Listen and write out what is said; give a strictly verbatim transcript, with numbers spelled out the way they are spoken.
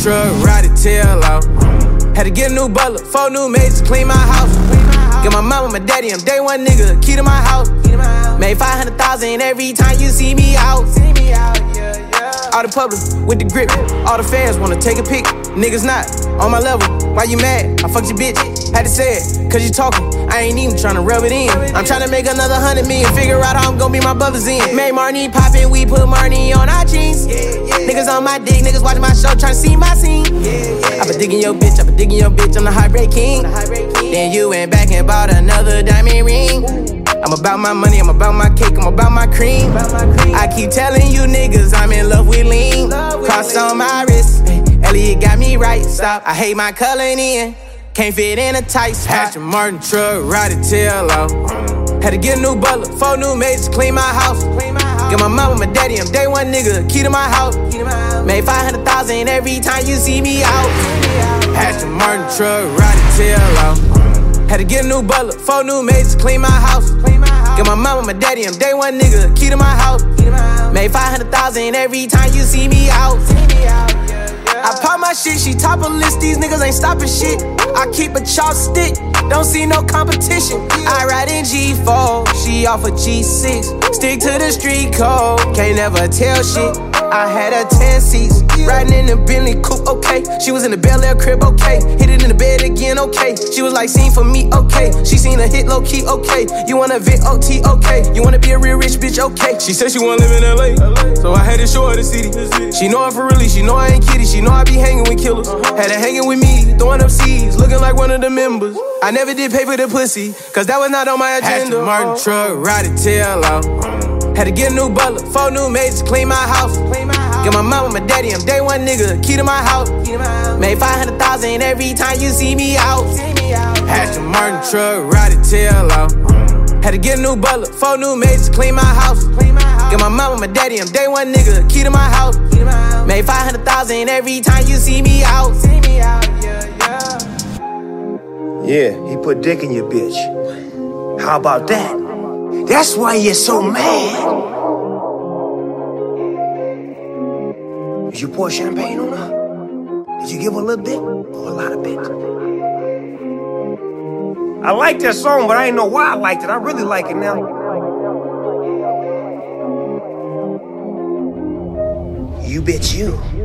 truck, ride it tail out. Had to get a new butler, four new maids to clean my house. Get my mama, my daddy, I'm day one nigga, key to my house. Made five hundred thousand every time you see me out. All the public with the grip, all the fans wanna take a pic. Niggas not on my level, why you mad? I fucked your bitch, had to say it, cause you talking. I ain't even tryna rub it in. I'm tryna make another hundred million, figure out how I'm gon' be my brothers in. Made Marnie poppin', we put Marnie on our jeans. Niggas on my dick, niggas watching my show, tryna see my scene. I been digging your bitch, I been digging your bitch, I'm the heartbreak king. Then you went back and bought another diamond ring. I'm about my money, I'm about my cake, I'm about my cream. I keep telling you niggas I'm in love with lean. Cross on my wrist, Elliot got me right, stop. I hate my coloring in, can't fit in a tight spot. Aston Martin truck, ride it tail out. Had to get a new butler, four new maids to clean my house. Get my mama, my daddy, I'm day one nigga, key to my house. Made five hundred thousand every time you see me out. Aston Martin truck, ride it tail out. Had to get a new butler, four new maids to clean my house. Get my mama, my daddy, I'm day one nigga, key to my house. Made five hundred thousand every time you see me out. I pop my shit, she top a list, these niggas ain't stopping shit. I keep a chopstick, don't see no competition. I ride in G four, she off a G six. Stick to the street code, can't never tell shit. I had her ten seats, riding in the Bentley coupe, okay. She was in the Bel Air crib, okay. Hit it in the bed again, okay. She was like, seen for me, okay. She seen a hit low key, okay. You wanna vent O T, okay. You wanna be a real rich bitch, okay. She said she wanna live in L A, so I had to show her the city. She know I'm for really, she know I ain't kidding. She know I be hanging with killers. Had her hanging with me, throwing up seeds, looking like one of the members. I never did pay for the pussy, cause that was not on my agenda. Aston Martin truck, ride it tail out. Had to get a new butler, four new maids to clean my house. Get my mama, my daddy, I'm day one nigga, key to my house. Made five hundred thousand every time you see me out. Aston Martin truck, ride it tail out. Had to get a new butler, four new maids to clean my house. Get my mama, my daddy, I'm day one nigga, key to my house. Made five hundred thousand every time you see me out. Yeah, he put dick in your bitch. How about that? That's why you're so mad. Did you pour champagne on her? Did you give her a little bit or a lot of bit? I like that song, but I didn't know why I liked it. I really like it now. You bitch you.